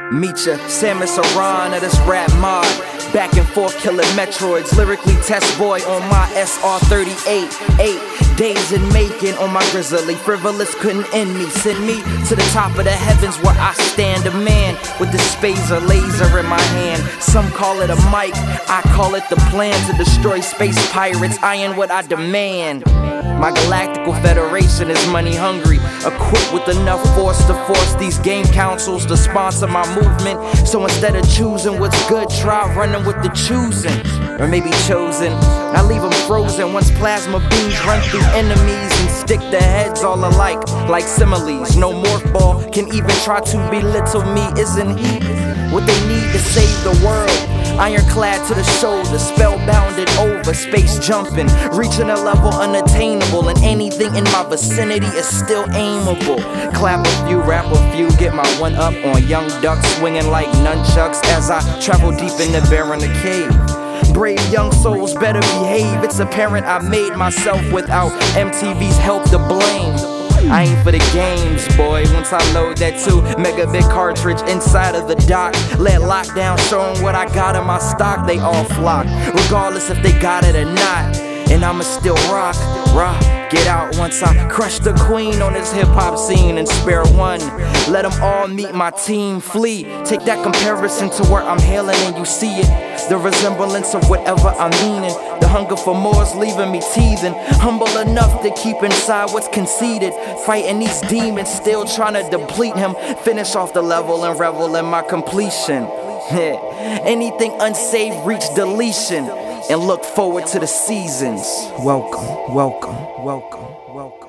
Meet ya, Samus Aran of this rap mod. Back and forth killing Metroids, lyrically test boy on my SR38. 8 days in making on my grizzly, frivolous couldn't end me. Send me to the top of the heavens where I stand a man with the spacer laser in my hand. Some call it a mic, I call it the plan to destroy space pirates. I am what I demand. My galactical federation is money hungry, equipped with enough force to force these game councils to sponsor my movement. So instead of choosing what's good, try running with the choosing, or maybe chosen. I leave them frozen once plasma beams run through enemies and stick their heads all alike like similes. No morph ball can even try to belittle me, isn't he? What they need to save the world. Ironclad to the shoulder, spellbounded over, space jumping, reaching a level unattainable, and anything in my vicinity is still aimable. Clap a few, rap a few, get my one up on young ducks, swinging like nunchucks as I travel deep in the barren cave. Brave young souls better behave. It's apparent I made myself without MTV's help to blame. I ain't for the games, boy. Once I load that 2 megabit cartridge inside of the dock, let lockdown show 'em what I got in my stock, they all flock, regardless if they got it or not. And I'ma still rock, get out once I crush the queen on this hip-hop scene and spare one. Let them all meet my team, flee. Take that comparison to where I'm hailing and you see it, the resemblance of whatever I'm meaning. The hunger for more is leaving me teething, humble enough to keep inside what's conceited. Fighting these demons, still trying to deplete him. Finish off the level and revel in my completion. Anything unsaved, reach deletion. And look forward to the seasons. Welcome, welcome, welcome, welcome.